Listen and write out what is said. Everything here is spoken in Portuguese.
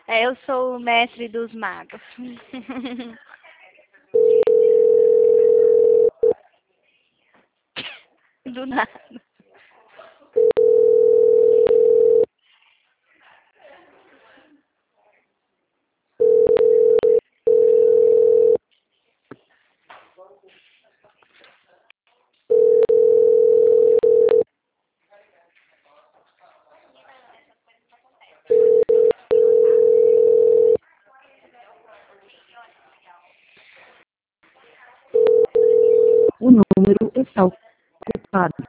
Eu sou o mestre dos magos. Do nada. O número está ocupado.